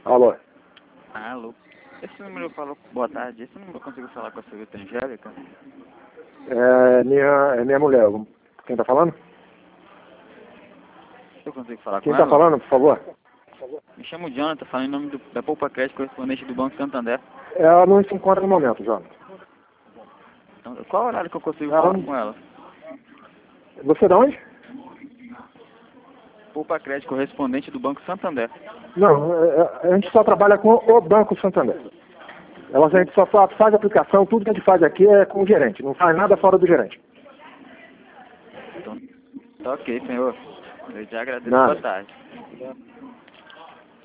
Alô? Alô. Esse número falou, boa tarde, esse número conseguiu falar com a senhorita Angélica? É minha mulher. Quem tá falando? Eu consigo falar Quem com tá ela? falando, por favor? Me chamo Jonathan, falando em nome da Poupa Crédito, correspondente do Banco Santander. Ela não se encontra no momento, João. Então, qual horário que eu consigo Ela falar não- com ela? Você é de onde? Poupa Crédito, correspondente do Banco Santander. Não, a gente só trabalha com o Banco Santander. A gente só faz aplicação, tudo que a gente faz aqui é com o gerente, não faz nada fora do gerente. Então, tá ok, senhor. Eu te agradeço. Nada. Boa tarde.